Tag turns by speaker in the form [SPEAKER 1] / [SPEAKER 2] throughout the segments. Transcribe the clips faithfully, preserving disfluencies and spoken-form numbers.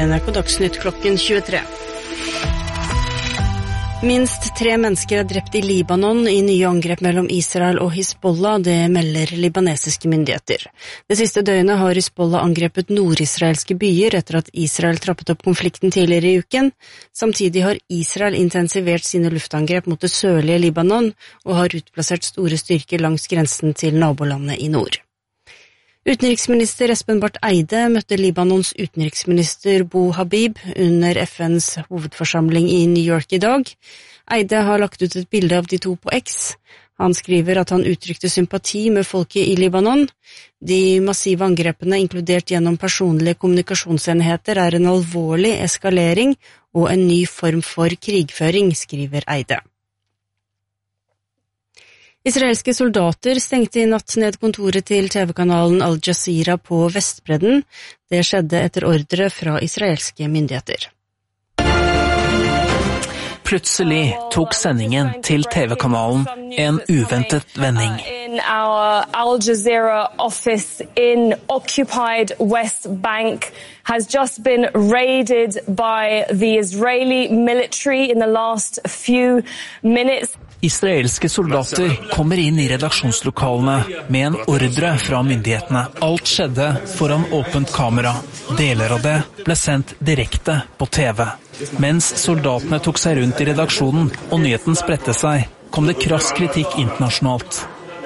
[SPEAKER 1] er N R K Dagsnytt klokken tjuetre. Minst tre mennesker er drept i Libanon i nye angrep mellom Israel og Hizbollah, det melder libanesiske myndigheter. Det siste døgnet har Hizbollah angrepet nordisraelske byer etter at Israel trappet opp konflikten tidligere i uken. Samtidig har Israel intensivert sine luftangrep mot det sørlige Libanon og har utplassert store styrker langs grensen til nabolandet i nord. Utenriksminister Espen Barth Eide møtte Libanons utenriksminister Bo Habib under F N's hovedforsamling i New York i dag. Eide har lagt ut et bilde av de to på X. Han skriver at han uttrykte sympati med folket i Libanon. De massive angrepene, inkludert gjennom personlige kommunikasjonsenheter, er en alvorlig eskalering og en ny form for krigføring, skriver Eide. Israelske soldater stengte i natt ned kontoret til T V-kanalen Al Jazeera på Vestbredden. Det skjedde etter ordre fra israelske myndigheter.
[SPEAKER 2] Plutselig tok sendingen til T V-kanalen en uventet vending.
[SPEAKER 3] In our Al Jazeera office in occupied West Bank has just been raided by the Israeli military in the last few minutes.
[SPEAKER 2] Israelske soldater kommer inn i redaksjonslokalene med en ordre fra myndighetene. Alt skjedde foran åpent kamera. Deler av det ble sendt direkte på T V. Mens soldatene tok seg rundt i redaksjonen og nyheten spredte seg, kom det krass kritikk internasjonalt.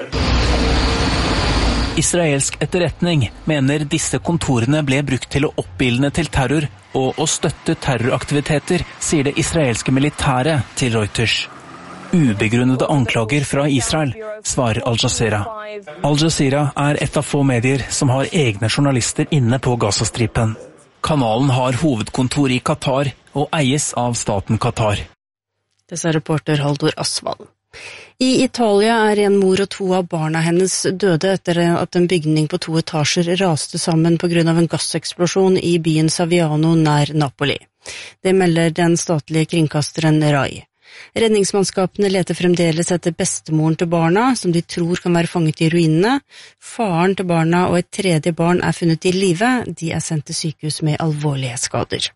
[SPEAKER 2] Israelsk etterretning mener disse kontorene ble brukt til å oppildne til terror og å støtte terroraktiviteter, sier det israelske militæret til Reuters. Ubegrunnede anklager fra Israel, svarer Al Jazeera. Al Jazeera er et av få medier som har egne journalister inne på Gazastripen. Kanalen har hovedkontor i Qatar og eies av staten Qatar.
[SPEAKER 1] Det sa reporter Haldor Asvald. I Italia er en mor og to av barna hennes døde etter at en bygning på to etasjer raste sammen på grunn av en gasseksplosjon i byen Saviano nær Napoli. Det melder den statlige kringkasteren Rai. Redningsmannskapene leter fremdeles etter bestemoren til barna, som de tror kan være fanget i ruinene. Faren til barna og et tredje barn er funnet i live. De er sendt til sykehus med alvorlige skader.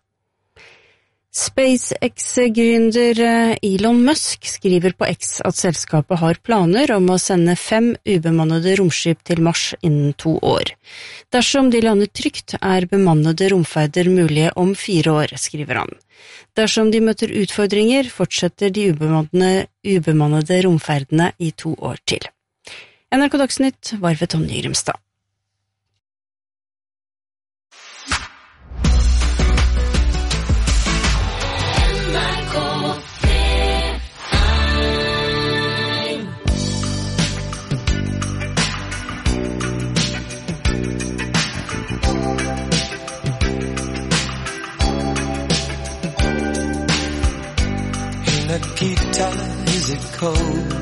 [SPEAKER 1] SpaceX-gründer Elon Musk skriver på X at selskapet har planer om å sende fem ubemannede romskip til Mars innen to år. Dersom de lander trygt, er bemannede romferder mulige om fire år, skriver han. Dersom de møter utfordringer, fortsetter de ubemannede, ubemannede romferdene i to år til. N R K Dagsnytt var ved Tonje Grimstad.
[SPEAKER 4] Nikita, is it cold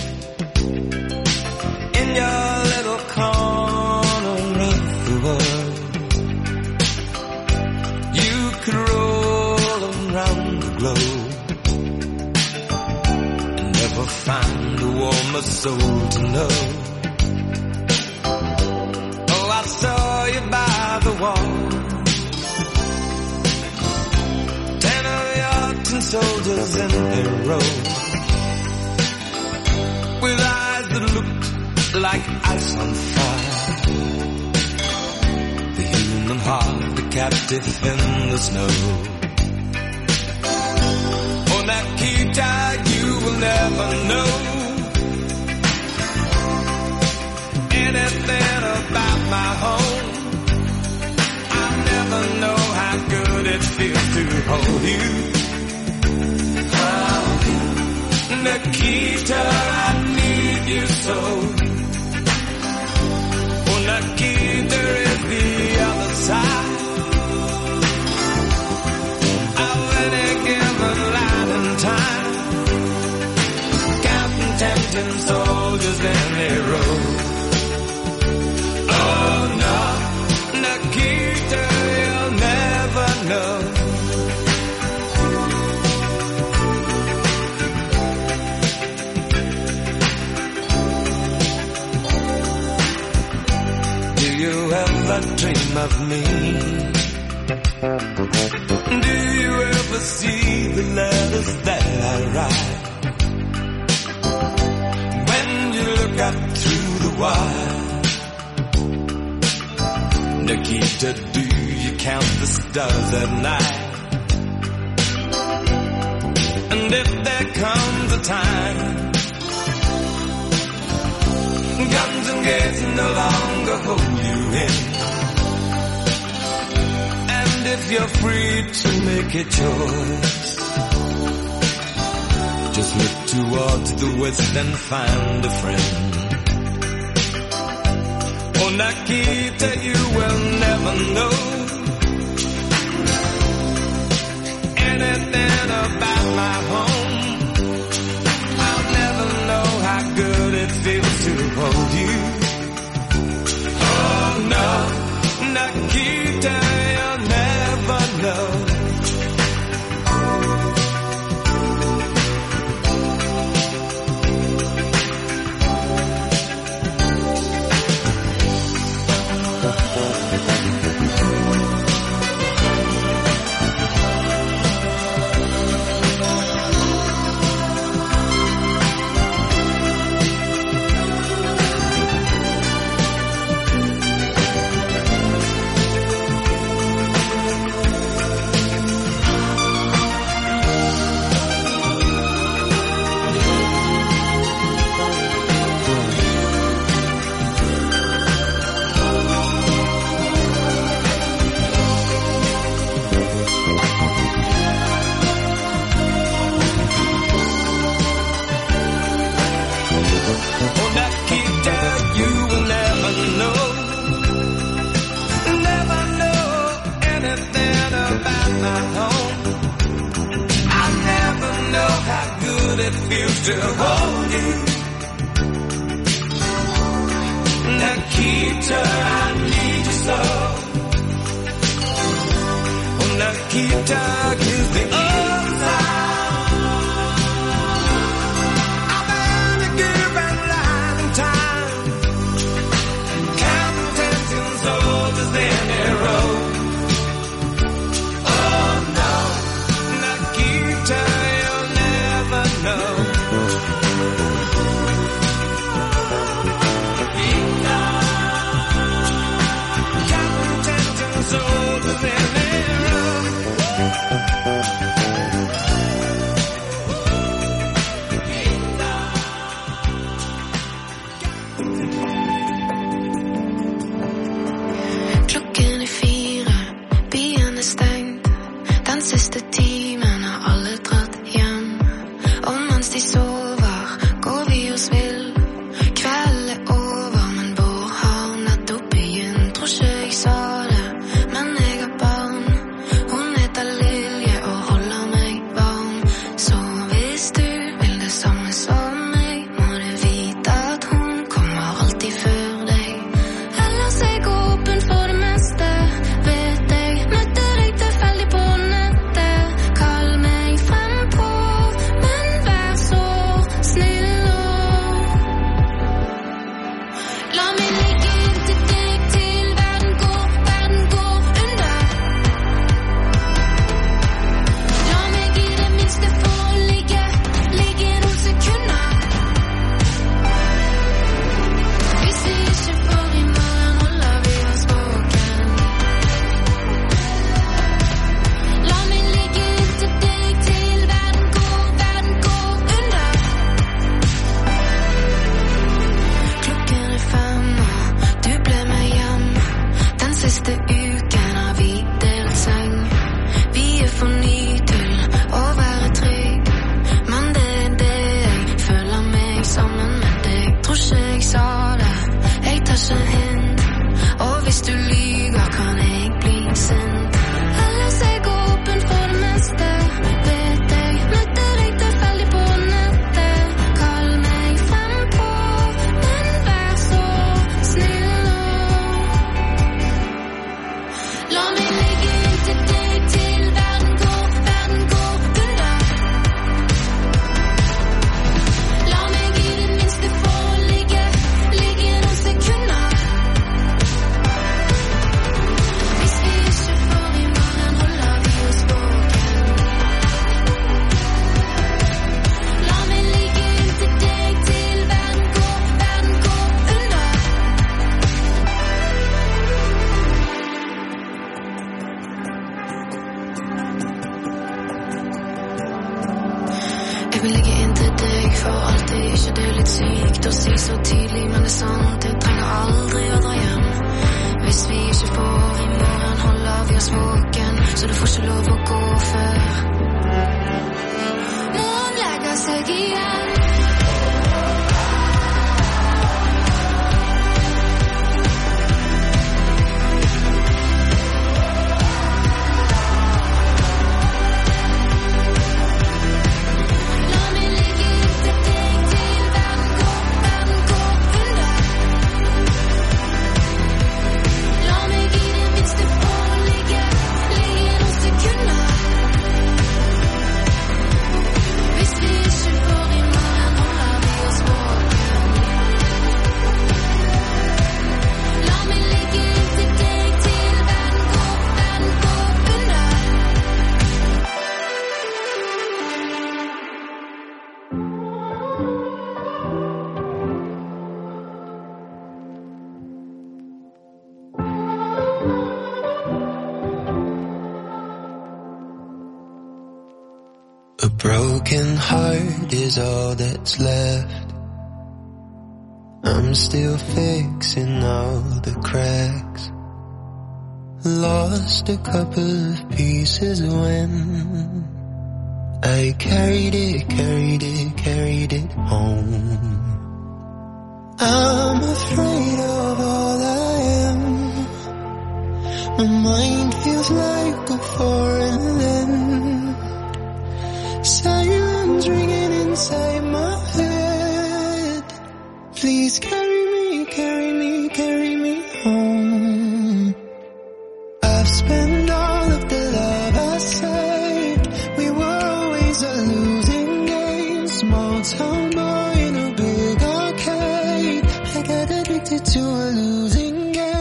[SPEAKER 4] in your little corner of the world? You could roll around the globe and never find a warmer soul to know. Oh, I saw you by the wall, ten of your tin soldiers in a row, with eyes that looked like ice on fire, the human heart, the captive in the snow. Oh, Nikita, you will never know anything about my home. I'll never know how good it feels to hold you. Nikita, I need you so. Oh, Nikita is the other side of any given light and time, counting tempting soldiers in a row. Oh no, Nikita, you'll never know. Do you ever dream of me? Nikita, do you count the stars at night? And if there comes a time guns and gates no longer hold you in, and if you're free to make a choice, just look towards the west and find a friend. Oh, Nikita, you will never know anything about my home. I'll never know how good it feels to hold you. Oh no, Nikita, you'll never know. It feels to hold you. Nikita, I need you so. Oh, Nikita, is the other. I've been a given life time, counting ten soldiers in a row. Oh no, Nikita, no.
[SPEAKER 5] Klokken er fire, byen er stengt. Den siste timen har alle dratt hjem. Og mens de sover, går vi oss vill. Kveld er over, men vår har nettopp begynt. Tror ikke jeg sa det, men jeg har barn. Hun heter Lilje og holder meg varm. Så hvis du vil det samme som meg, må du vite at hun kommer alltid før deg. Ellers er jeg åpen for det meste, vet jeg. Møtte deg tilfeldig på nettet. Kall meg frem på, men vær så Jeg vil legge inn til deg for alltid. Ikke det er litt sykt å si så tidlig, men det er sant. Jeg trenger aldri å dra hjem. Hvis vi ikke får i morgen, holder vi oss våken, så du får ikke lov å gå før noen legger seg igjen.
[SPEAKER 4] A broken heart is all that's left. I'm still fixing all the cracks. Lost a couple of pieces when I carried it, carried it, carried it home. I'm afraid of all I am. My mind feels like a foreign land. Silence ringing inside my head. Please carry me, carry me, carry me home. I've spent all of the love I saved. We were always a losing game. Small town boy in a big arcade. I got addicted to a losing game.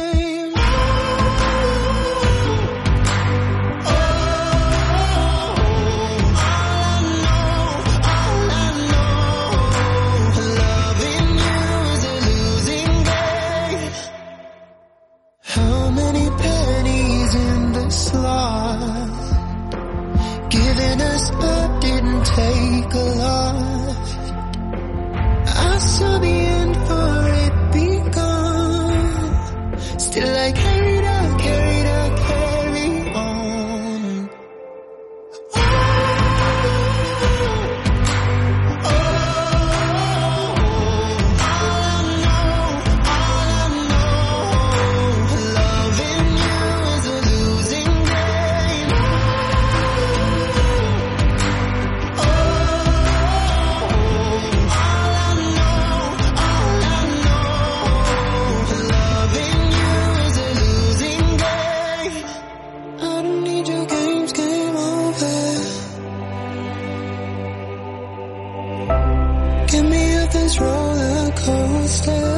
[SPEAKER 4] Giving us but didn't take a lot. I saw the end for it begun. Still I carried on, carried on, carry on. Oh, oh, oh, all I know, all I know, loving you is a losing game. Get me off this roller coaster.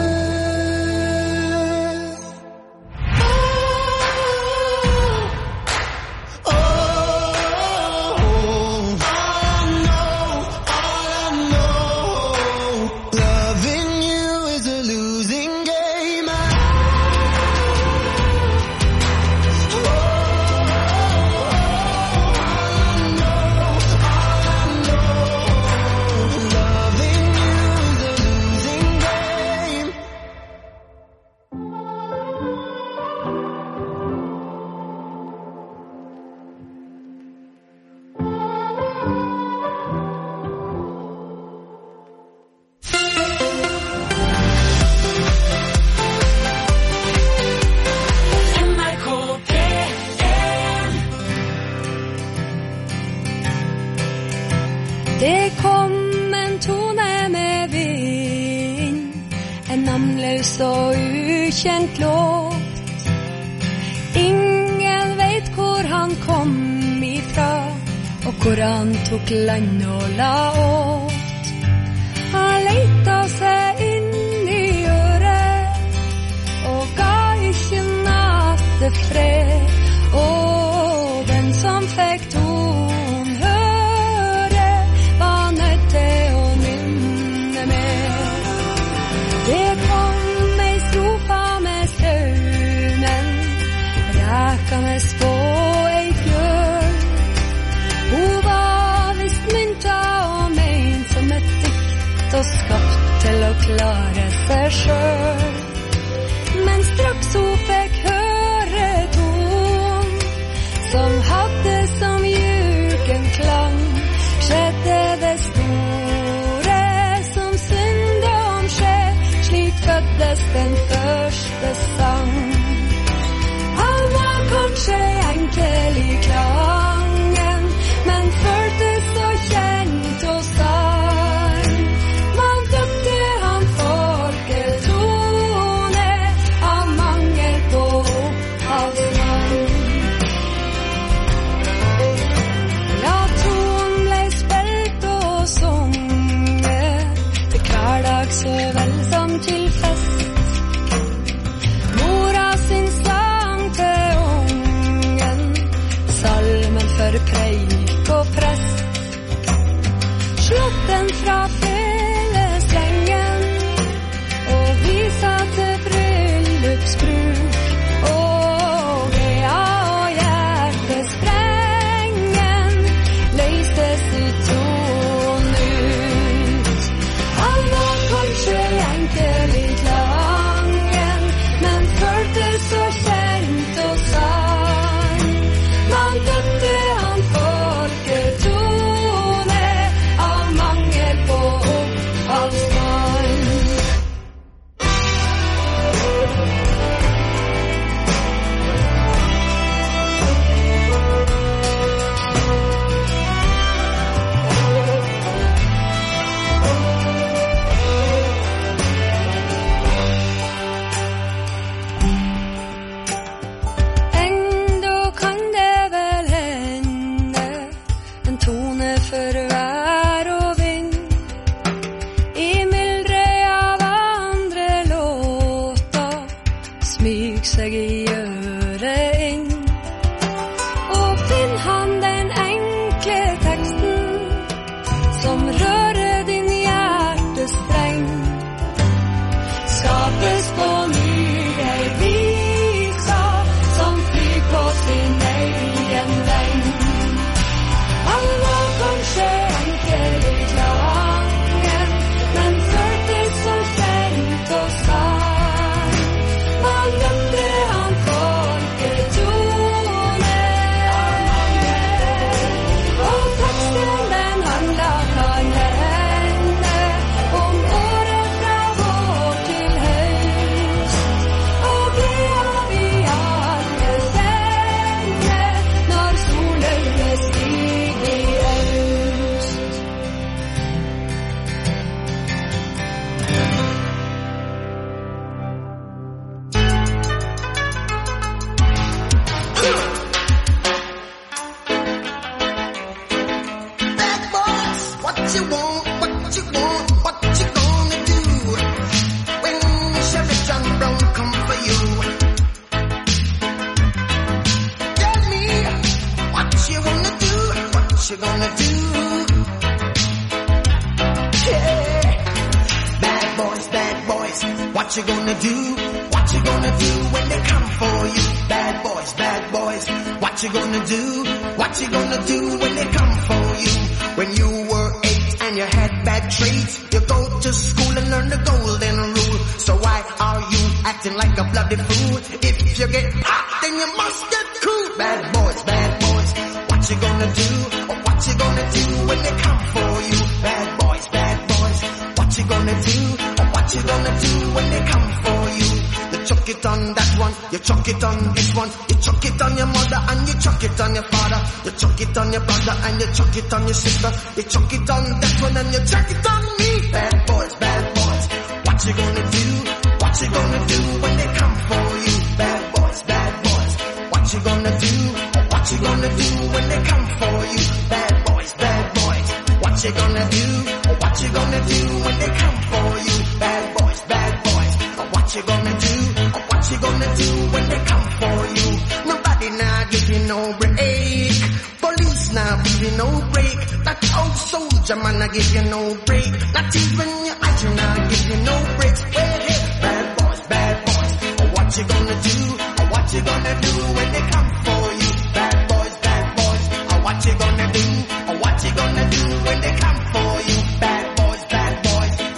[SPEAKER 6] Det kom en tone med vind, en namnløs og ukjent låt. Ingen vet hvor han kom ifra, og hvor han tok land og la åt. Han lette seg inn i øret, og ga ikke natte fred, og den som fikk ton høre, var nødt til å nynne med. Det kom ei strofa med strømmen, rækende på ei fjøl. Hun var visst mynta og meg ment og skapt til å klare seg selv. Men straks hun fikk høre ton som hadde som juken klang, skjedde det store som syndom skjer. Slik føddes den første sang. Han var kanskje enkel i klangen, men føltes så kjent og sann. Man døpte han folketone av mangel på opphavsmann. Ja, tonen ble spilt og sunget til hverdag så vel som til fest. Mora sin sang til ungen, salmen for preik og prest. Slått den fra feleslengen og visa til bryllupsbruk. Og gleda og hjertesprengen løstes i ton ut. Han var kanskje enkel i klangen, men føltes så kjent og sann. Man døpte han folketone av mangel på opphavsmann. Enda kan det vel hende en tone for vær og vind i myldret av andre låter smyg seg i øret inn. Og finn han den enkle teksten som rører din hjertestreng, skapes på ny ei visa som flyr på sin egen veng. Han var kanskje enkel i klangen, men føltes så kjent og sann. Man døpte han folketone av mangel. Og teksten den handlet kan hende om året fra vår til høst. Og gleda vi alle kjenner når solen stiger i øst.
[SPEAKER 7] Bad boys, what you want, what you want, what you gonna do when Chevy John Brown come for you? Tell me what you wanna do, what you gonna do. Yeah. Bad boys, bad boys, what you gonna do, what you gonna do when they come for you? Bad boys, bad boys, what you gonna do, what you gonna do when they come for you? When you were eight and you had bad traits, you go to school and learn the golden rule. So why are you acting like a bloody fool? If you get hot, then you must get cool. Bad boys, bad boys, what you gonna do, or what you gonna do when they come for you? Bad boys, bad boys, what you gonna do, or what you gonna do when they come for you? You chuck it on that one, you chuck it on this one, you chuck it on your mother and you chuck it on your father, you chuck it on your brother and you chuck it on your sister, you chuck it on that one and you chuck it on me. Bad boys, bad boys, what you gonna do, what you gonna do when they come for you? Bad boys, bad boys, what you gonna do, or what you gonna do when they come for you? Bad boys, bad boys, what you gonna do, or what you gonna do when they come for you? Bad boys, bad boys, or what you gonna do, or what you gonna do when they come for you? Nobody now give you no break, police now give you no break, that old soldier man I give you no break, not even your eyes now give you no breaks. Well, hey, bad boys, bad boys, or what you gonna do, or what you gonna do when they come for you? Bad boys, bad boys, or what you gonna do, or what you gonna do when they come for you? Bad boys, bad boys,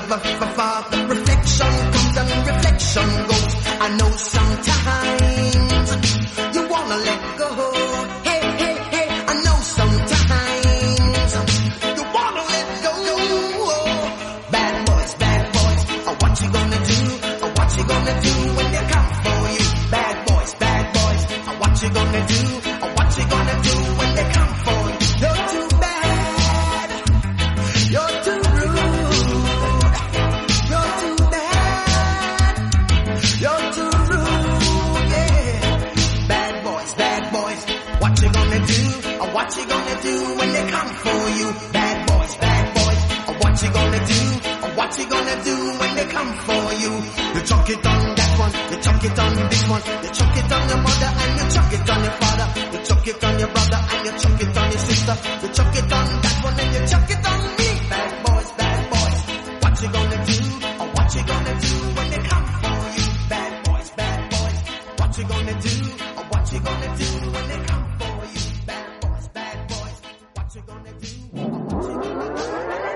[SPEAKER 7] never father. Reflection comes and reflection goes. I know sometimes you wanna let go. Hey, hey, hey, I know sometimes you wanna let go. Bad boys, bad boys, oh, what you gonna do? Oh, what you gonna do when they come for you? Bad boys, bad boys, oh, what you gonna do? Oh, what you gonna do when they come for you? You're too bad, you're too rude, you're too bad, you're too rude, yeah. Bad boys, bad boys, what you gonna do? Or what you gonna do when they come for you? Bad boys, bad boys, or what you gonna do? Or what you gonna do when they come for you? You chuck it on that one, you chuck it on this one, you chuck it on your mother and you chuck it on your father, you chuck it on your brother and you chuck it on your sister, you chuck it on that one and you chuck it on me. Bad boys, bad boys, what you gonna do? Or what you gonna do when they come for you? Bad boys, bad boys, what you gonna do? Or what you gonna do when they come for you? Bad boys, bad boys, what you gonna do? Or what you gonna do?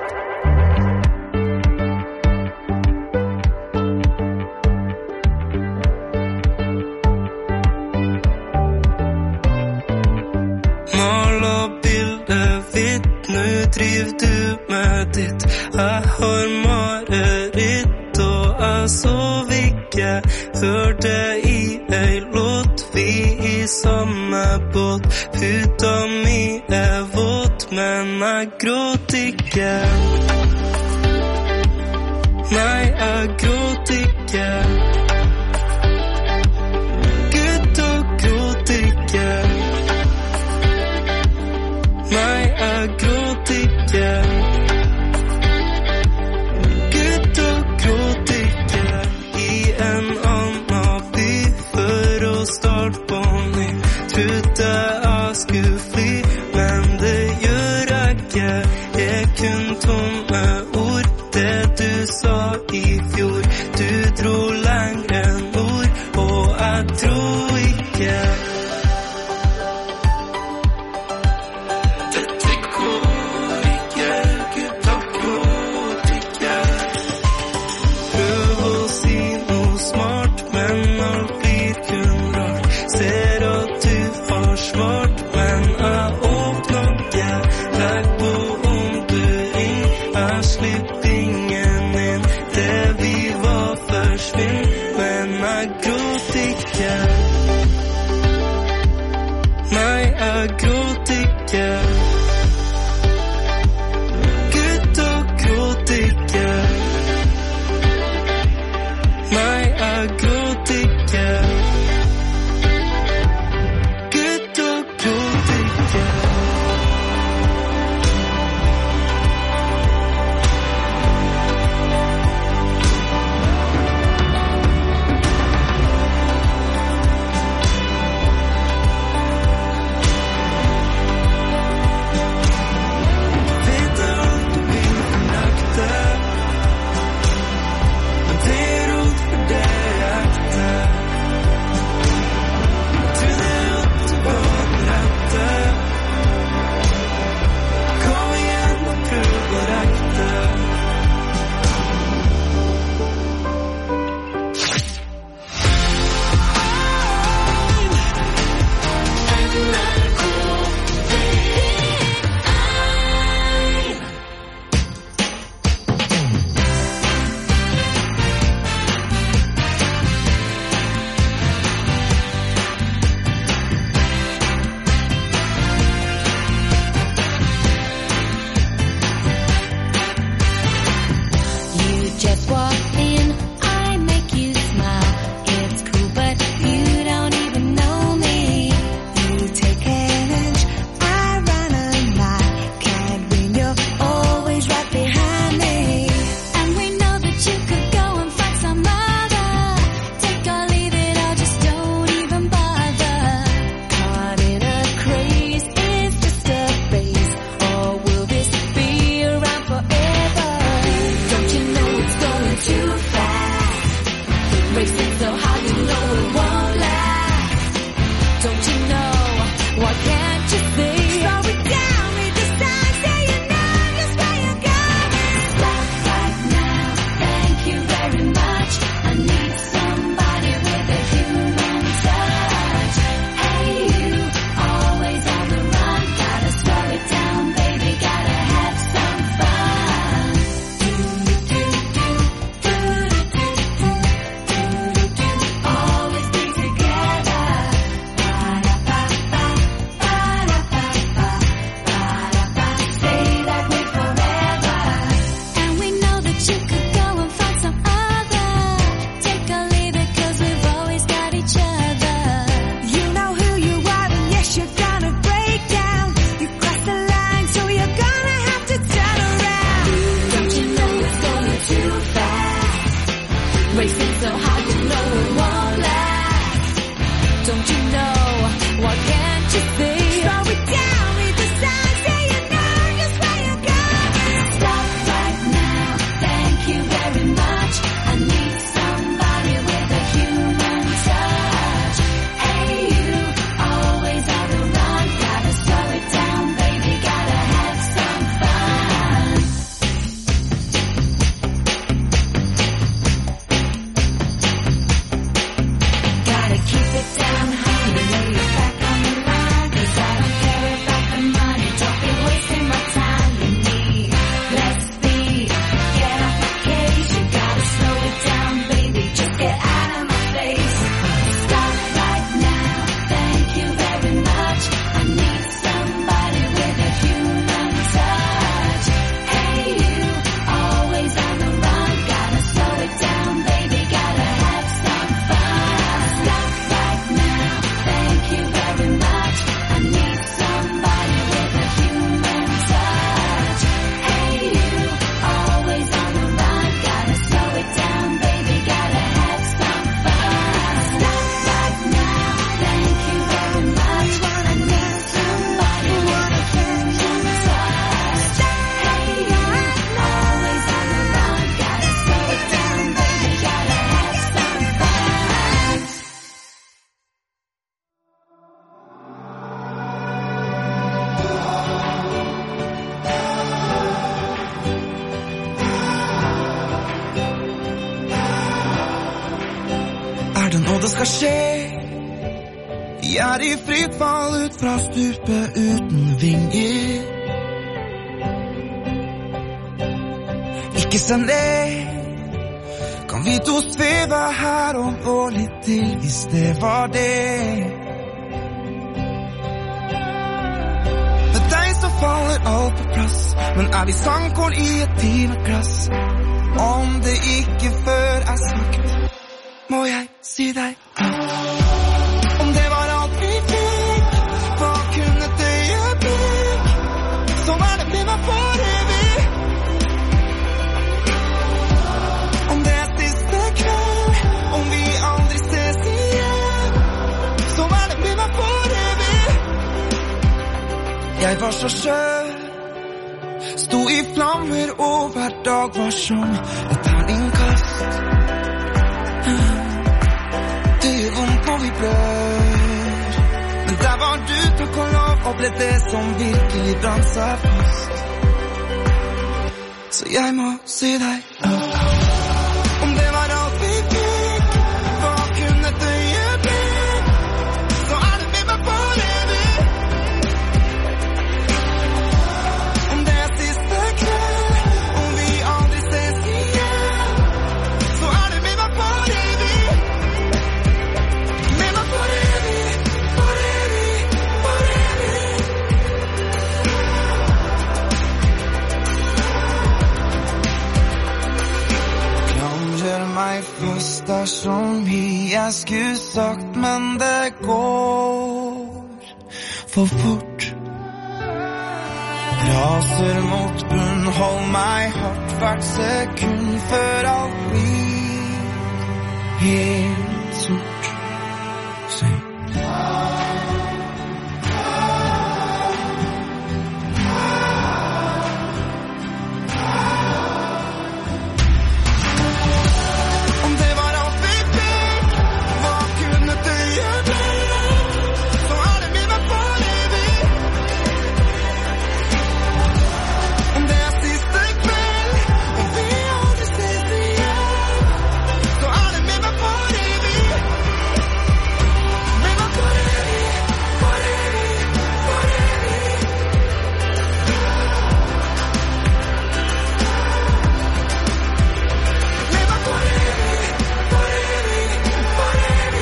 [SPEAKER 8] Mala bilder hvitt, nu driver du med ditt. Jeg har mareritt og jeg sov ikke. Hørte i ei låt, vi i samme båt. Puta mi er våt, men jeg gråt ikke. Nei, jeg gråt ikke. Gutta gråt ikke. Nei, jeg gråt ikke. Gutta gråt ikke. I en annen by for å starte på ny. Trodde jeg skulle fly, men det gjør jeg ikke. Jeg kun tomme ord, det du sa i fjor. Du dro lengre nord, og jeg tror ikke.
[SPEAKER 4] det skal skje. Jeg er i fritt fall ut fra stupet uten vinger. Ikke send det. Kan vi to sveve her og gå litt til hvis det var det. Med deg så faller alt på plass, men er vi sandkorn i et timeglass? Om det ikke før er sagt, må jeg si deg om det var alt vi fikk, hva kunne det gjøre? Sånn er det med meg for evig. Om det er siste kveld, om vi aldri ses igjen, sånn er det med meg for evig. Jeg var så skjør, sto i flammer, og hver dag var som et terningkast. Det gjør vondt når vi blør, men der var du, takk og lov, og ble det som virkelig brant seg fast. Så jeg må si deg om det var alt vi fikk, hva kunne det gjøre? Så er det med meg for evig. Om det er siste kveld, om vi aldri ses igjen, så er det med meg for evig. Med meg for evig, for evig, for evig. Klamrer meg fast der som vi jeg skulle sagt, men det går for fort. Raser mot bunn, hold meg hardt hvert sekund, før alt blir helt sort. Se. Om det var alt vi fikk, hva kunne det gjøre? Så er det med meg for evig. Om det er siste kveld, om vi aldri ses igjen, så er det med meg for evig. Med meg for evig, for evig, for evig. Med meg for evig, for evig, for evig.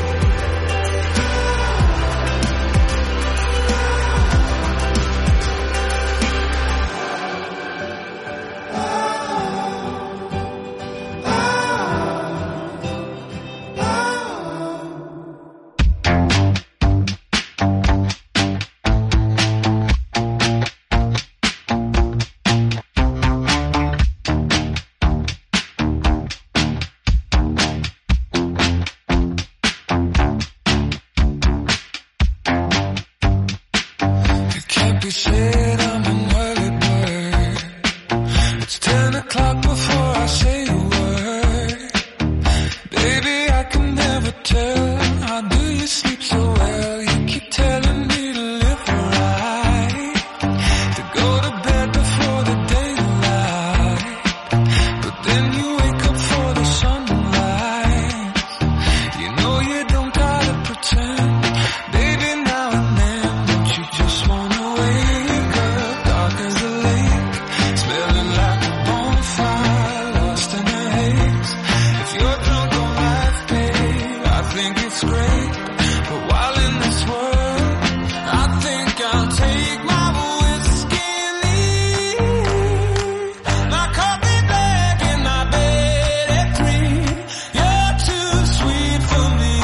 [SPEAKER 4] It can't be said I'm an early bird. It's ten o'clock before I say a word. Baby, I can never tell. How do you sleep so well? You keep telling me to live right, to go to bed before the daylight, but then you wake up for the sunlight. You know you don't gotta pretend.
[SPEAKER 8] think it's great, but while in this world, I think I'll take my whiskey and leave. My coffee black in my bed at three. You're too sweet for me.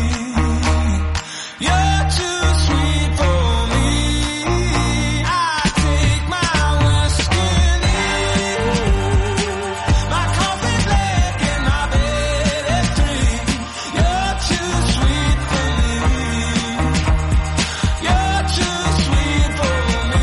[SPEAKER 8] You're too sweet for me. I take my whiskey and leave. My coffee black in my bed at three. You're too sweet for me. You're too sweet for me.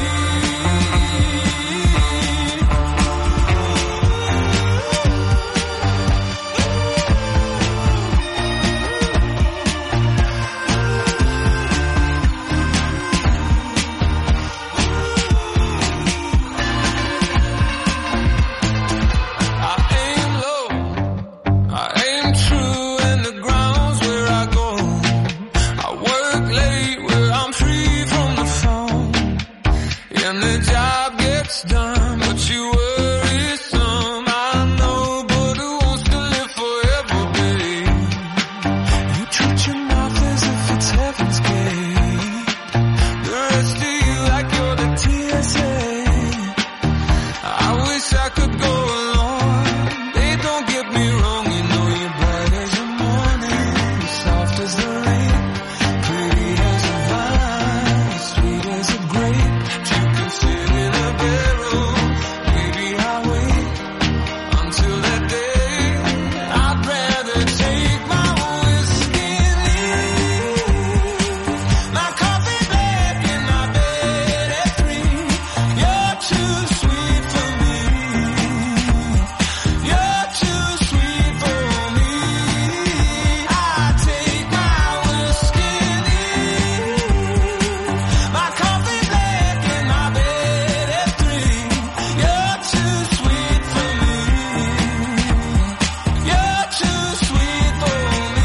[SPEAKER 8] I aim low, I aim true, and the ground's where I go. I work late where I'm free from the phone, and the job gets done, but you worry some. I know, but who wants to live forever, babe? You treat your mouth as if it's heaven's gate. The rest of you like you're the T S A. I wish I could go along. They don't get me wrong, you know you're bright as the morning, soft as the rain, pretty as a vine, sweet as a grape. You can sit in a barrel, maybe I'll wait until that day. I'd rather take my whiskey and leave. My coffee black in my bed at three. You're too sweet for me. You're too sweet for me. I take my whiskey and leave. My coffee black in my bed at three. You're too sweet for me. You're too sweet for me.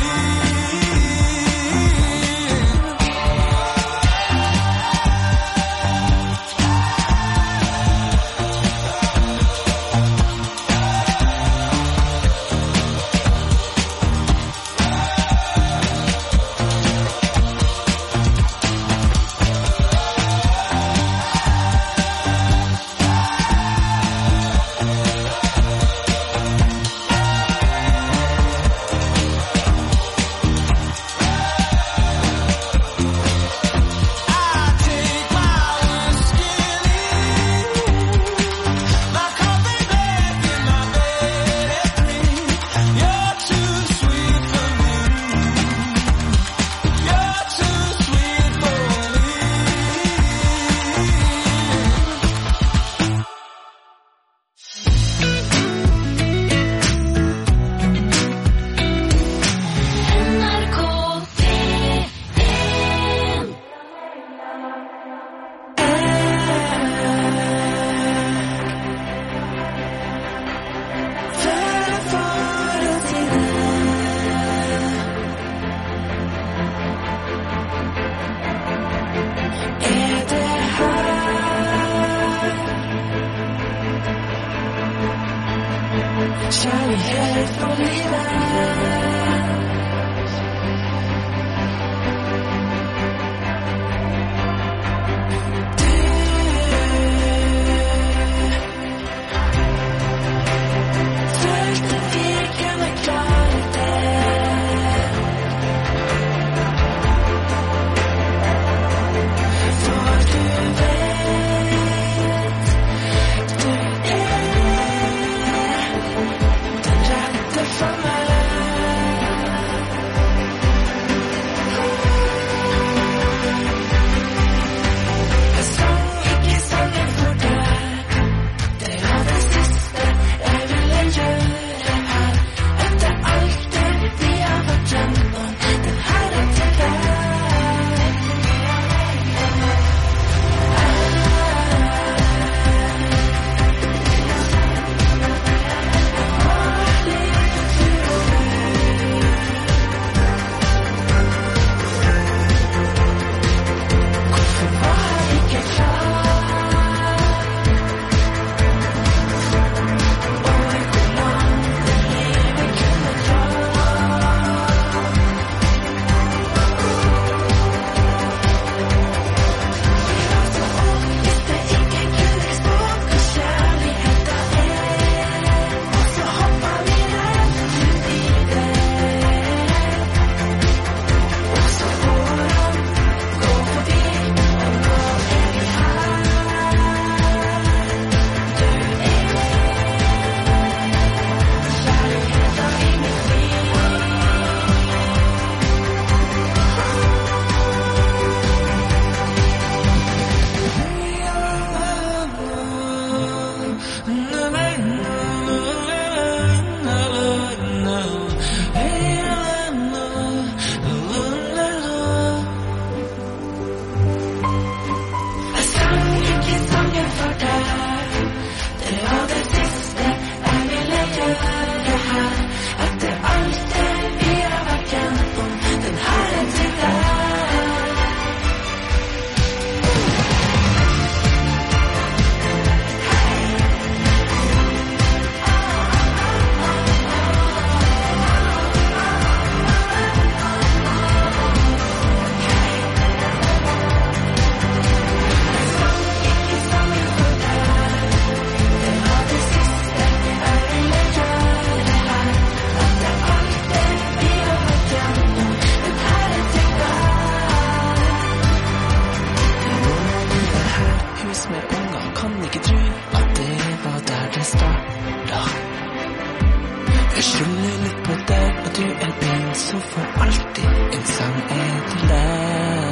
[SPEAKER 8] I take my whiskey and leave. My coffee black in my bed at three. You're too sweet for me. You're too sweet for me. Shall we head for jet lag.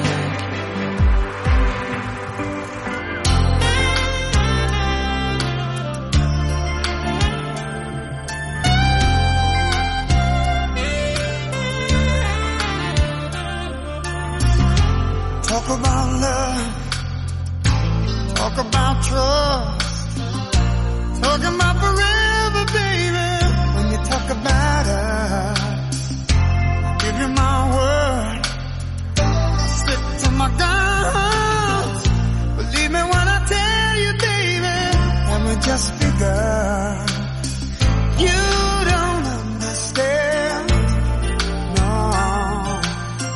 [SPEAKER 4] Talk about love, talk about trust, talk about forever, baby. When you talk about us, I give you my word, stick to my guns. Believe me when I tell you, baby, and we just begun. You don't understand, no.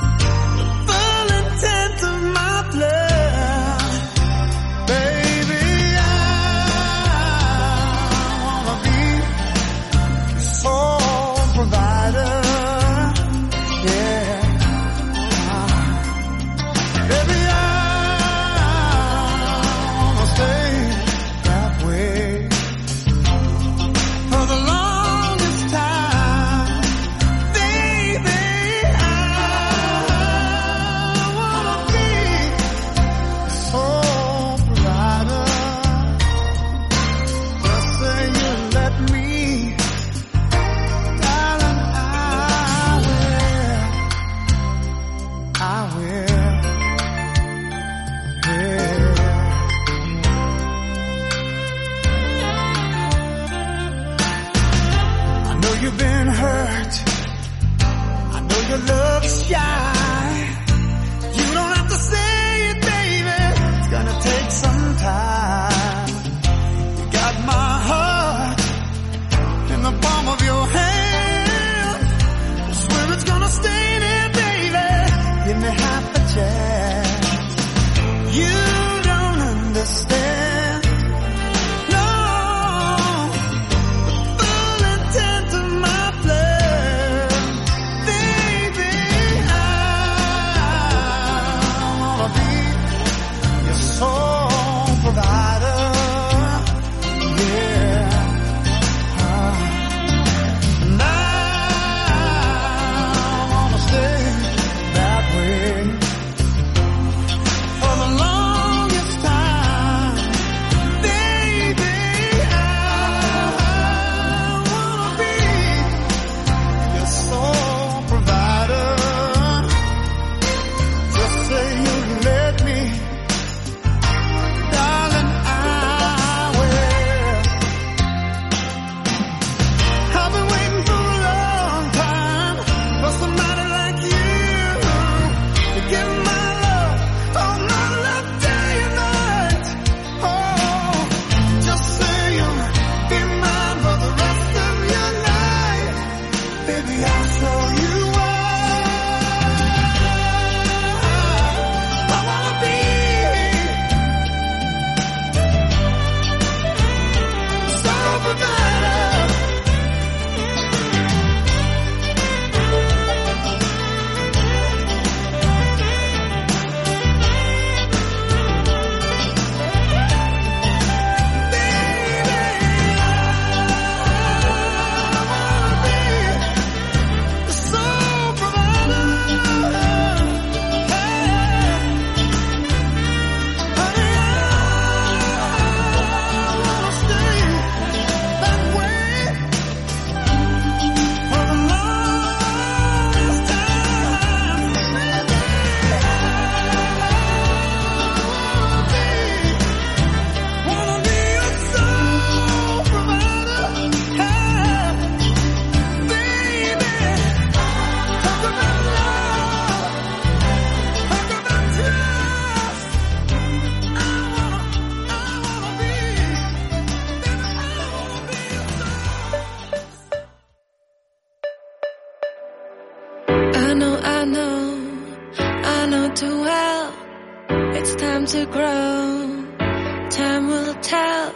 [SPEAKER 5] To grow, time will tell.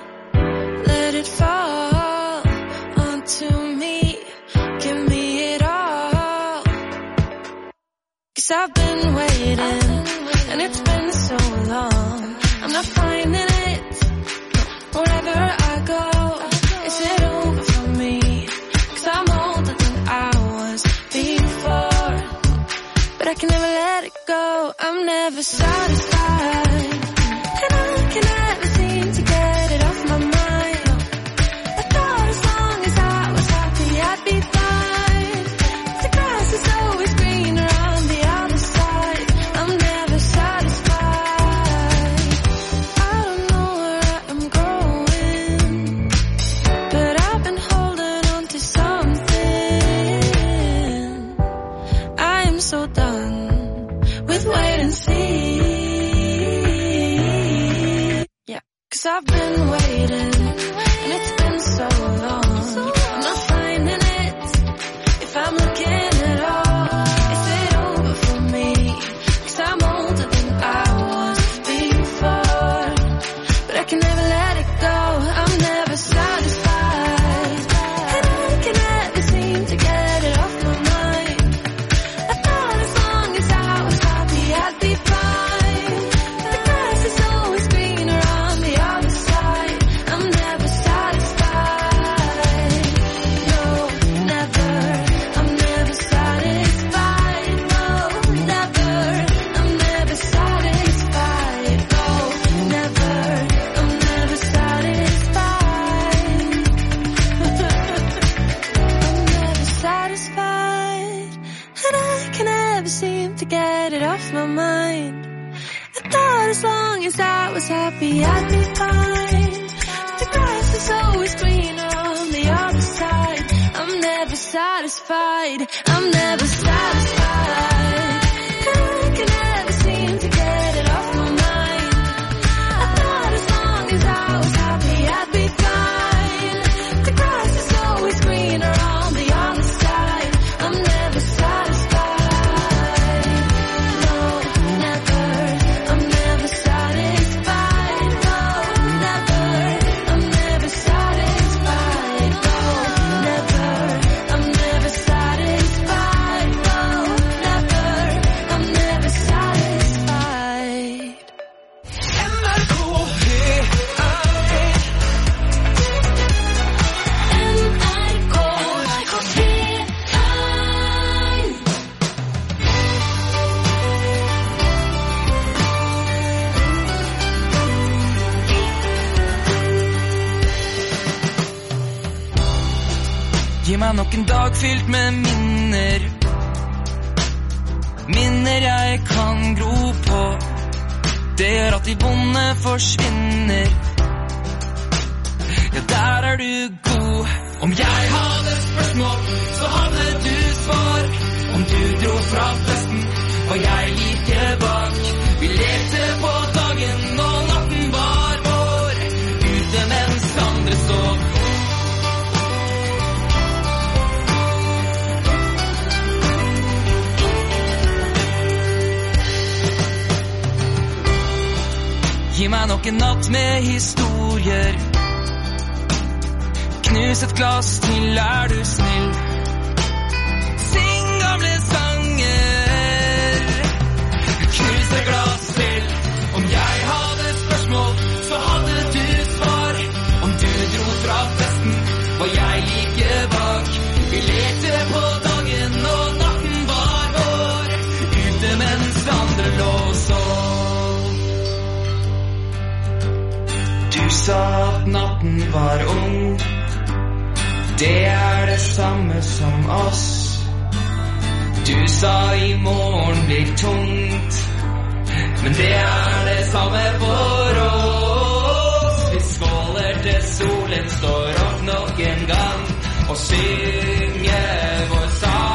[SPEAKER 5] Let it fall onto me. Give me it all. 'Cause I've been waiting, and it's been so long. I'm not finding it. Wherever I go, is it over for me? 'Cause I'm older than I was before, but I can never let
[SPEAKER 6] let it go. I'm never satisfied, and I can never seem to get it off my mind. I thought as long as I was happy I'd be fine. The grass is always greener on the other side. I'm never satisfied. I don't know where I'm going, but I've been holding on to something. I am so done with wait and see. Yeah, 'cause I've been waiting, and it's been so long. I'm not finding it, if I'm looking at all. Is it over for me? 'Cause I'm older than I was before, but I can never let it go. I'm never satisfied, and I can never seem to get it off my mind. I thought as long as I was happy I'd be fine. The grass is always greener on the other side. I'm never satisfied. No, never. I'm never satisfied. No, never. I'm never satisfied. No, never. I'm never satisfied. I'm never satisfied, and I can never seem to get it off my mind. I thought as long as I was happy I'd be fine. The grass is always greener on the other side. I'm never satisfied. I'm never satisfied, and I can never seem to get it off my mind. I thought as long as I was happy I'd be fine. The grass is always greener on the other side. I'm never satisfied. No, never. I'm never satisfied. No, never. I'm never satisfied. No, never. I'm never satisfied. No, never. I'm never satisfied.
[SPEAKER 7] N R K P
[SPEAKER 8] Gi meg nok en dag fylt med minner. Minner jeg kan gro på. Det gjør at de vonde forsvinner. Ja, der er du god. Om jeg hadde spørsmål, så hadde du svar. Om du dro fra festen, var jeg like bak. Vi lekte på dagen, og natten var vår. Ute mens andre stod. Gi meg nok en natt med historier. Knus et glass til, er du snill. Syng gamle sanger. Knus et glass til. Om jeg hadde spørsmål, så hadde du svar. Om du dro fra festen, var jeg like bak. Vi lekte på dagen, og natten var vår. Ute mens andre lå og sov. Du sa at natten var ung. Det er det samme som oss. Du sa i morgen blir tungt, men det er det samme for oss. Vi skåler til solen står opp nok en gang og synger vår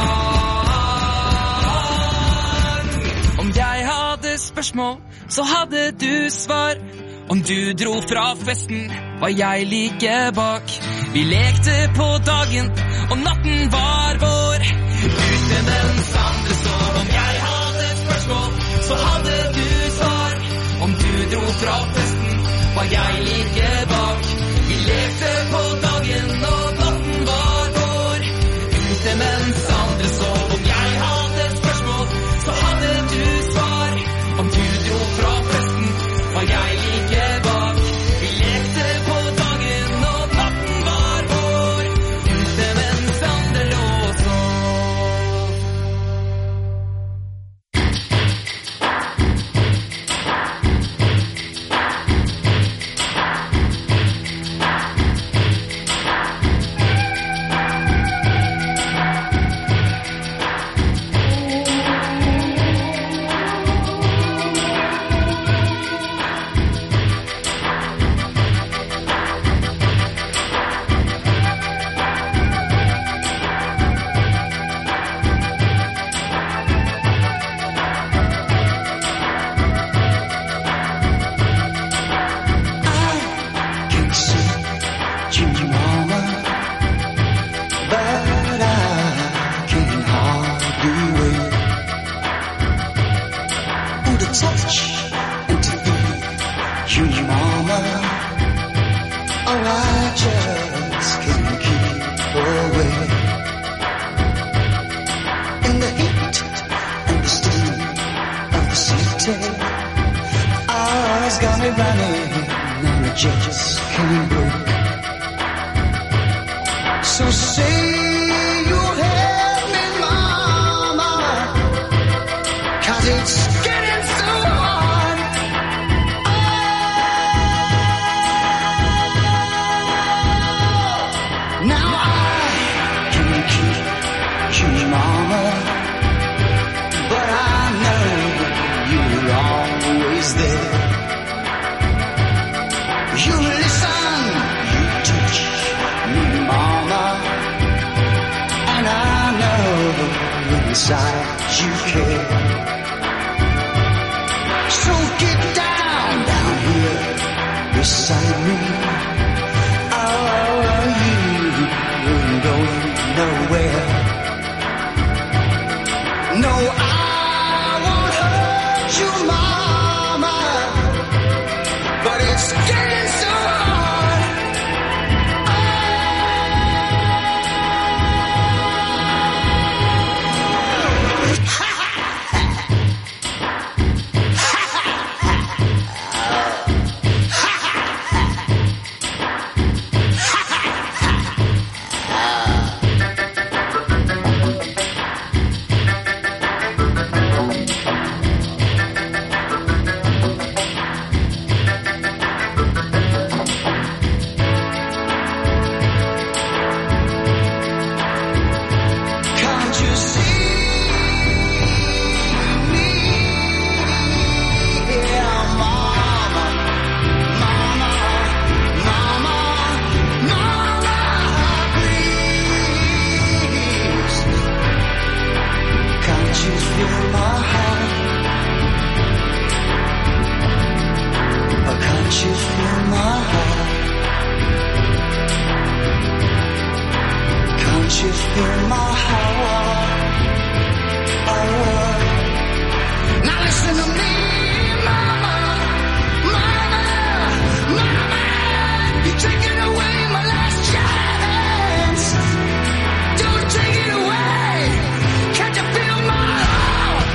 [SPEAKER 8] sang. Om jeg hadde spørsmål, så hadde du svar. Om du dro fra festen, var jeg like bak. Vi lekte på dagen, og natten var vår. Ute mens andre sov. Om jeg hadde spørsmål, så hadde du svar. Om du dro fra festen, var jeg like bak. Vi lekte på dagen, og natten var vår. Ute mens andre sov. Om jeg hadde spørsmål, så hadde du svar. Om du dro fra festen, var jeg like bak. Vi lekte på dagen, og natten var vår. Ute mens andre lå og sov.
[SPEAKER 7] touch and to feel you, mama. Oh, I just can't keep away. In the heat and the steam of the city, eyes got me running and I just can't break. So say you'll help me, mama, 'cause it's getting so hard. Oh, now I can keep you, mama, but I know you're always there. You listen, you teach me, mama, and I know inside you care. So get down, down here beside me. Oh, you ain't going nowhere. No, I won't hurt you, mama, but it's getting so hard. Can't you see me? Yeah, mama, mama, mama, mama, please. Can't you feel my heart? Or can't you feel my heart? Can't you feel my heart? Oh. Now listen to me, mama, mama, mama. You're taking away my last chance. Don't take it away. Can't you feel my heart?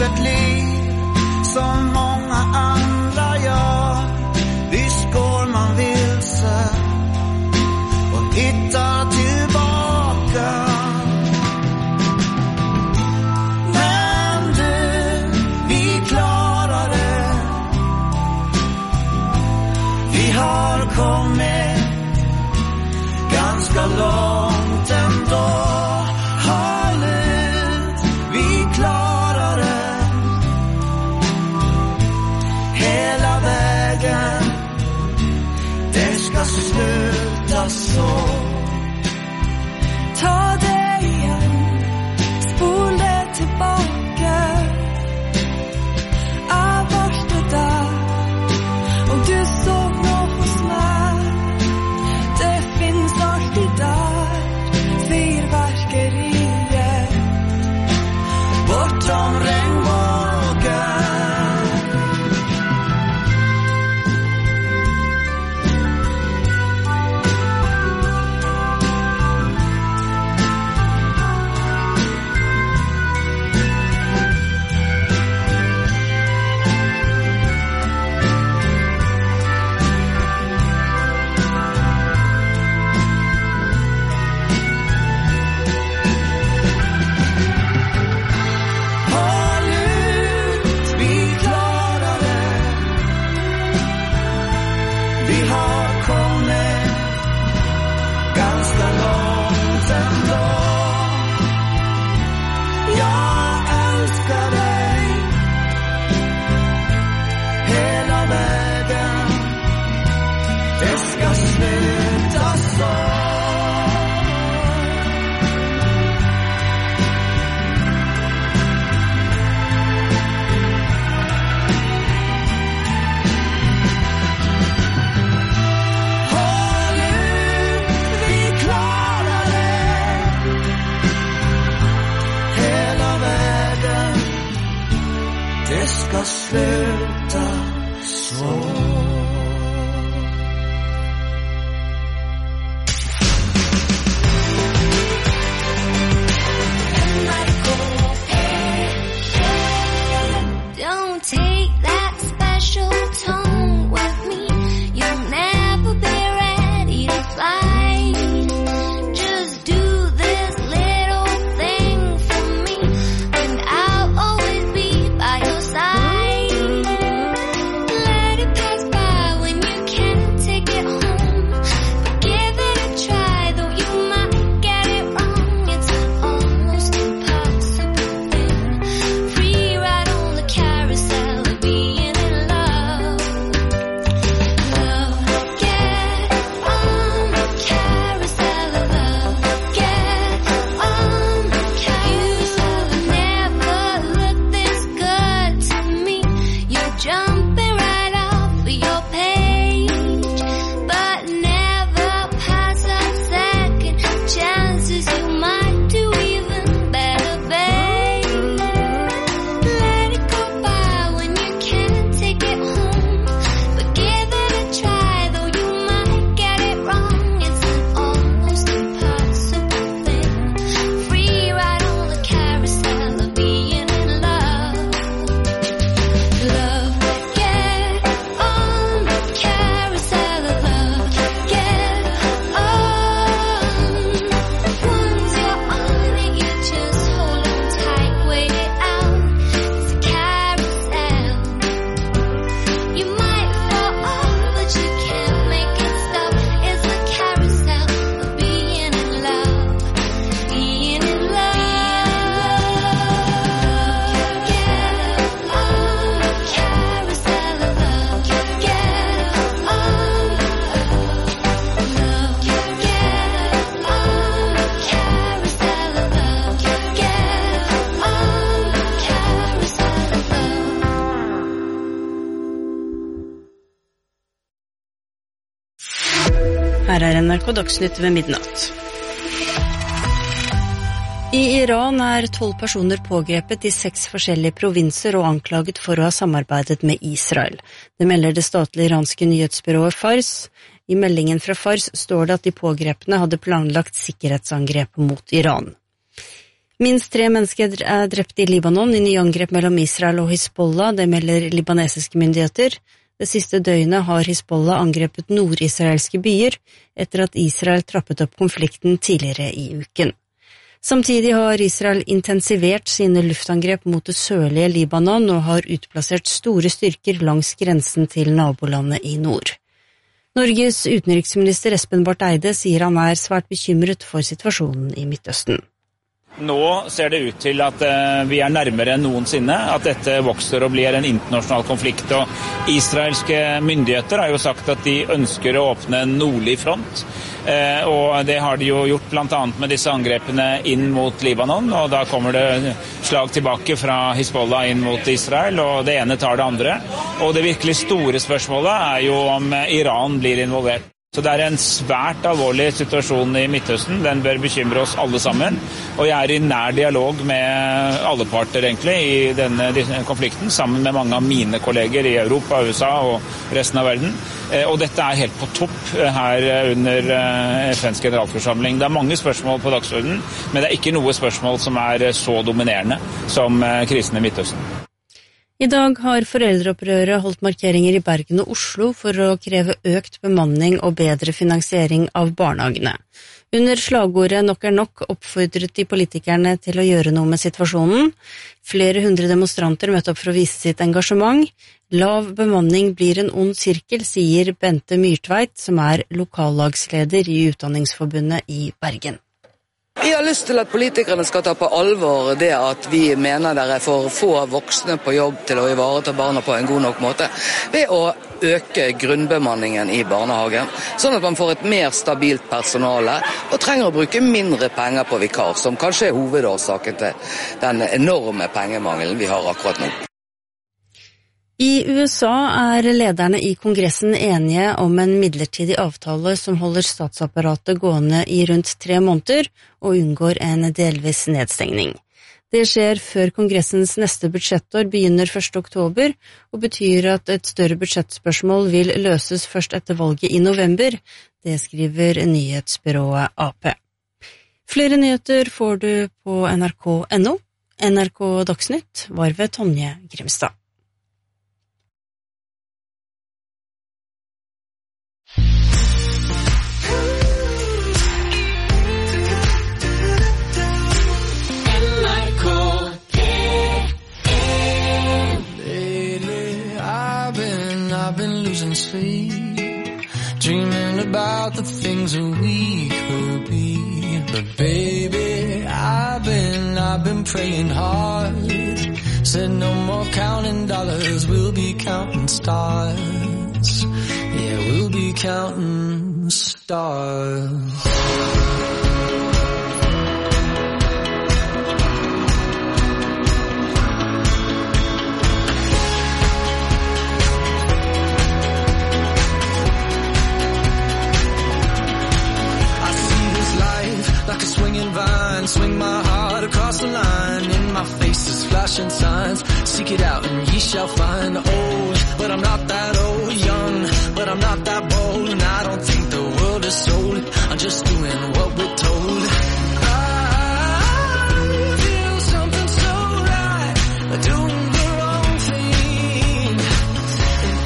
[SPEAKER 4] ett liv som många andra gör. Visst går man vilse och hittar tillbaka. Men du, vi klarar det. Vi har kommit ganska långt ändå. Håll ut, vi klarar det. Hela vägen, det ska sluta så.
[SPEAKER 6] Ta dig igen, spol det tillbaka. Jag var där och du såg något hos mig. Det finns alltid där, fyrverkeriet
[SPEAKER 4] bortom regnbågen. Håll ut, vi klarar det. Vi har kommit ganska långt ändå. Jag älskar dig hela vägen. Det ska sluta så. Håll ut, vi klarar det hela vägen. Det ska sluta så.
[SPEAKER 5] Don't take that special tone with me. You'll never be ready to fly. Just do this little thing for me, and I'll always be by your side. Let it pass by when you can't take it home, but give it a try, though you might get it wrong. It's an almost impossible thing. Free ride on the carousel of being in love. Love, get on the carousel of love. Get on the carousel. You've never looked this good to me. You're jumping right off of your page, but never pass up second chances. You might do even better, babe. Let it go by when you can't take it home, but give it a try, though you might get it wrong. It's an almost impossible thing. Free ride on the carousel of being in love. Love, get on the carousel of love. Get on. Once you're on it, you just hold on tight, wait it out. It's a carousel. You might fall off, but you can't make it stop. It's a carousel of being in love. Being in love. Get on the carousel of love. Get on. Love, get on the carousel of love. Get on the carousel of love.
[SPEAKER 1] Her er N R K Dagsnytt ved midnatt. I Iran er tolv personer pågrepet i seks forskjellige provinser og anklaget for å ha samarbeidet med Israel. Det melder det statlige iranske nyhetsbyrået Fars. I meldingen fra Fars står det at de pågrepne hadde planlagt sikkerhetsangrep mot Iran. Minst tre mennesker er drept i Libanon i nye angrep mellom Israel og Hizbollah, det melder libanesiske myndigheter. Det siste døgnet har Hizbollah angrepet nordisraelske byer etter at Israel trappet opp konflikten tidligere i uken. Samtidig har Israel intensivert sine luftangrep mot det sørlige Libanon og har utplassert store styrker langs grensen til nabolandet i nord. Norges utenriksminister Espen Barth Eide sier han er svært bekymret for situasjonen i Midtøsten.
[SPEAKER 9] Nå ser det ut til at uh, vi er nærmere enn noensinne, at dette vokser og blir en internasjonal konflikt. Og israelske myndigheter har jo sagt at de ønsker å åpne en nordlig front, uh, og det har de jo gjort blant annet med disse angrepene inn mot Libanon, og da kommer det slag tilbake fra Hizbollah inn mot Israel, og det ene tar det andre. Og det virkelig store spørsmålet er jo om Iran blir involvert. Så det er en svært alvorlig situasjon i Midtøsten, den bør bekymre oss alle sammen, og jeg er i nær dialog med alle parter egentlig i denne, denne konflikten, sammen med mange av mine kolleger i Europa, U S A og resten av verden, og dette er helt på topp her under F N's generalforsamling. Det er mange spørsmål på dagsordenen, men det er ikke noe spørsmål som er så dominerende som krisen i Midtøsten.
[SPEAKER 1] I dag har foreldreopprøret holdt markeringer i Bergen og Oslo for å kreve økt bemanning og bedre finansiering av barnehagene. Under slagordet «Nok er nok» oppfordret de politikerne til å gjøre noe med situasjonen. Flere hundre demonstranter møtte opp for å vise sitt engasjement. Lav bemanning blir en ond sirkel, sier Bente Myrtveit, som er lokallagsleder i Utdanningsforbundet i Bergen.
[SPEAKER 10] Jeg har lyst til at politikerne skal ta på alvor det at vi mener det er for få voksne på jobb til å ivareta barna på en god nok måte, ved å øke grunnbemanningen i barnehagen, sånn at man får et mer stabilt personale og trenger å bruke mindre penger på vikar, som kanskje er hovedårsaken til den enorme pengemangelen vi har akkurat nå.
[SPEAKER 1] I U S A er lederne i Kongressen enige om en midlertidig avtale som holder statsapparatet gående i rundt tre måneder og unngår en delvis nedstengning. Det skjer før Kongressens neste budsjettår begynner første oktober, og betyr at et større budsjettspørsmål vil løses først etter valget i november. Det skriver nyhetsbyrået A P. Flere nyheter får du på N R K punktum N O. N R K Dagsnytt var ved Tonje Grimstad.
[SPEAKER 11] I've been losing sleep, dreaming about the things that we could be. But baby, I've been, I've been praying hard. Said no more counting dollars, we'll be counting stars. Yeah, we'll be counting stars. Like a swinging vine, swing my heart across the line. In my face is flashing signs. Seek it out and ye shall find. Old, but I'm not that old. Young, but I'm not that bold. And I don't think the world is sold. I'm just doing what we're told. I feel something so right, doing the wrong thing. And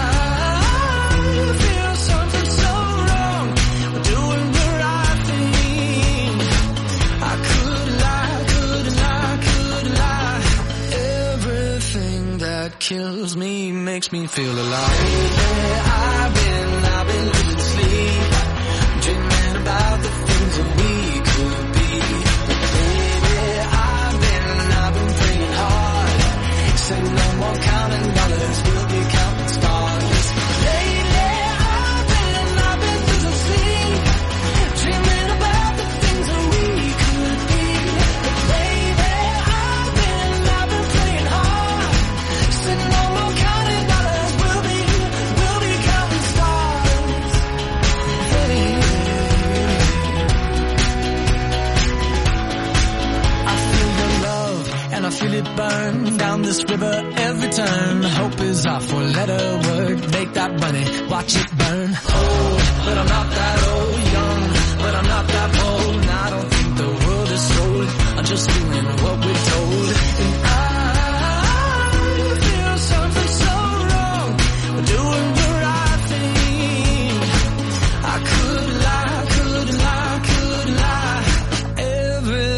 [SPEAKER 11] I feel something so wrong, doing the right thing. I could lie, could lie, could lie. Everything that kills me makes me feel alive. I've been, I've been losing sleep, dreaming about the things that we could be. Baby, I've been, I've been praying hard. Said no more counting dollars, we'll be counting stars. Lately, I've been, I've been losing sleep, dreaming about the things that we could be. Baby, I've been, I've been praying hard. Said no more counting dollars, we'll be, we'll be counting stars. Hey. I feel your love and I feel it burn down this river every turn. Hope is our four-letter word. Make that money, watch it burn. Old, but I'm not that old. Young, but I'm not that bold. And I don't think the world is sold. I'm just doing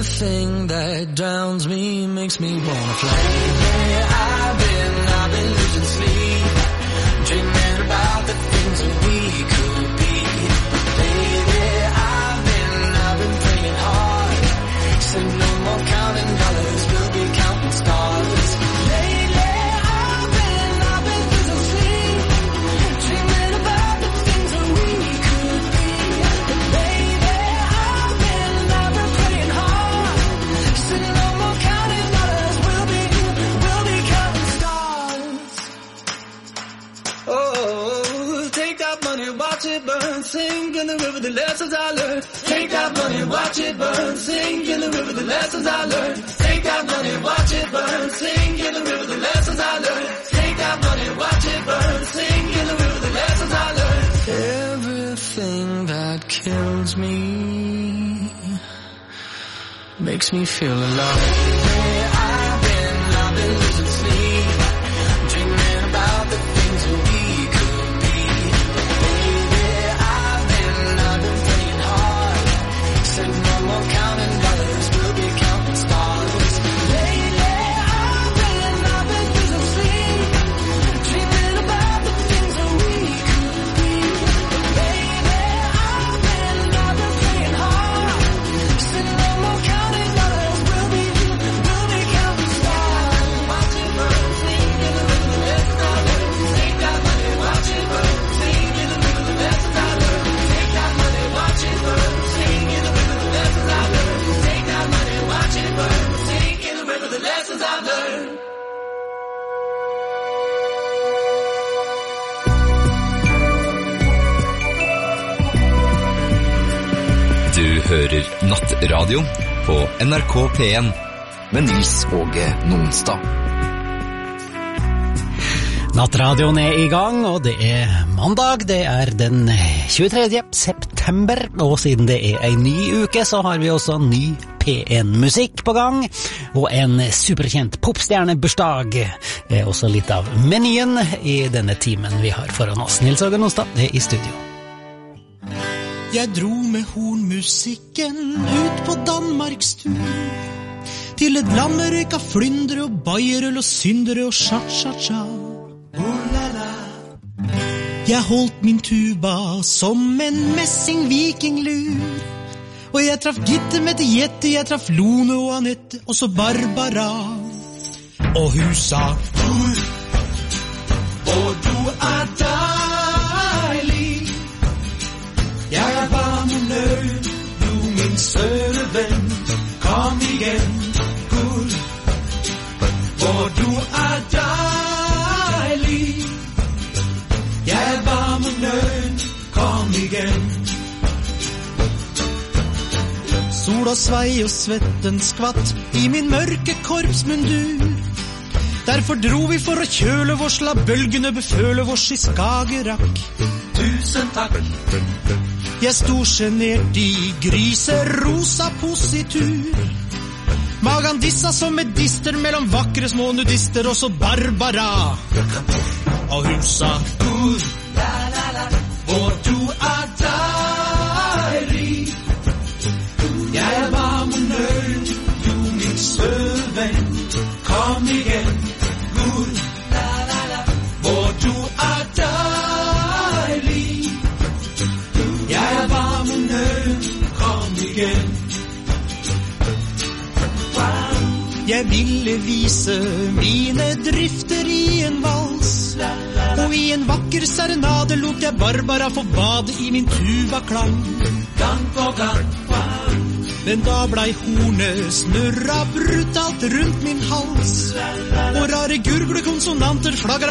[SPEAKER 11] Everything that drowns me makes me wanna fly. Lately I've been, I've been losing sleep, dreaming about the things that we could be. Lately I've been, I've been praying hard, said no more counting dollars, we'll be counting stars. Lately I've been, I've been losing sleep, dreaming about the things that we could be. Lately I've been, I've been praying hard, said no more counting dollars, we'll be, we'll be counting stars. Oh, take that money, watch it burn, sink in the river, the lessons I learned. Take that money, watch it burn, sink in the river, the lessons I learned. Take that money, watch it burn, sink in the river, the lessons I learned. Take that money, watch it burn, sink in the river, the lessons I learned. Everything that kills me makes me feel alive. I've been, I've been losing sleep, dreaming about the things that we could be. Baby, I've been, I've been praying hard, said no more counting dollars, we'll be counting stars. Lately, I've been, I've been losing sleep, dreaming about the things that we could be. Baby, I've been, I've been praying hard, said no more counting dollars, we'll be, we'll be counting stars. Watch it burn, sing in the river, the lessons I learned. Take that money, watch it burn, sing in the river, the lessons I learned. Take that money, watch it burn, sing in the river, the lessons I learned. Take that money, watch it burn, sing in the river, the lessons I learned.
[SPEAKER 12] Du hører Nattradio på N R K P en med Nils Åge Nonstad.
[SPEAKER 13] Nattradioen er i gang, og det er mandag, det er den tjuetredje september, og siden det er en ny uke, så har vi også ny P en-musikk på gang, og en superkjent popstjernebursdag er også litt av menyen i denne timen vi har foran oss. Nils Åge Nonstad er i studio.
[SPEAKER 14] Jeg dro med hornmusikken ut på Danmarks tur, til et land med røyka flyndre og bajerøl og syndere og cha-cha-cha. Jeg holdt min tuba som en messing-vikinglur, og jeg traff Gitte, Mette, Jette, jeg traff Lone og Anette, og så Barbara. Og hun sa, Tor, og du er deilig. Jeg er varm og nød, du min søde venn, kom igjen, Tor, og du er deilig. Jeg er varm og nød, kom igjen. Sola svei og svetten skvatt i min mørke korpsmundur. Derfor dro vi for å kjøle vårs, la bølgene beføle vårs i Skagerrak. Tusen takk. Jeg sto genert i gryserosa positur. Magan dissa som med dister mellom vakre små nudister, og så Barbara. Og hun sa, Tor, og du er deilig. Jeg er varm og nød, du min søde venn, kom igjen, Tor, og du er deilig. Jeg er varm og nød, kom igjen. Jeg ville vise mine drifter i en vals, og i en vakker serenade lot jeg Barbara få bade i min tubaklang. Gang på gang, men da blei hornet snurra brutalt rundt min hals, og rare gurglekonsonanter flaggra